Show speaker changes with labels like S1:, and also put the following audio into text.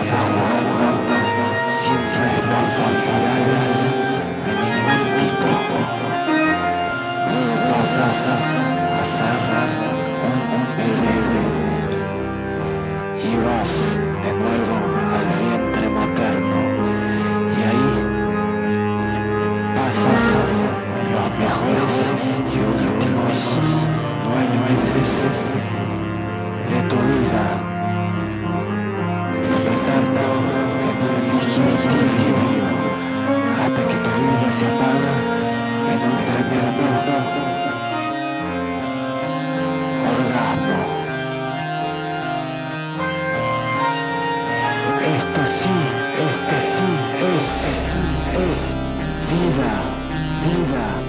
S1: casa jugando sin responsabilidades de ningún tipo. Pasas a ser un bebé y vas de nuevo al vientre materno, y ahí pasas los mejores y últimos 9 meses de tu vida flotando en un líquido tibio hasta que tu vida se apaga en un tremendo orgasmo. Esto sí es vida, vida.